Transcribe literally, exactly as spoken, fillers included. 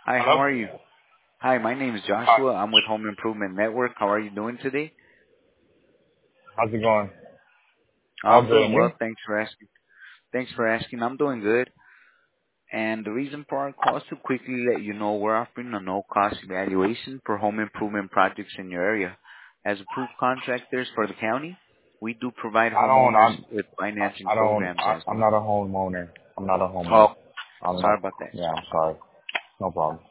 Hi, how Hello? are you? Hi, my name is Hi. Joshua. I'm with Home Improvement Network. How are you doing today? How's it going? All I'm good, doing and you? well. Thanks for asking. Thanks for asking. I'm doing good. And the reason for our call is to quickly let you know we're offering a no-cost evaluation for home improvement projects in your area. As approved contractors for the county, we do provide I don't, homeowners I'm, with financing I don't, programs I, as I'm well. not a homeowner. I'm not a homeowner. Oh, I'm sorry not, about that. yeah, I'm sorry. No problem.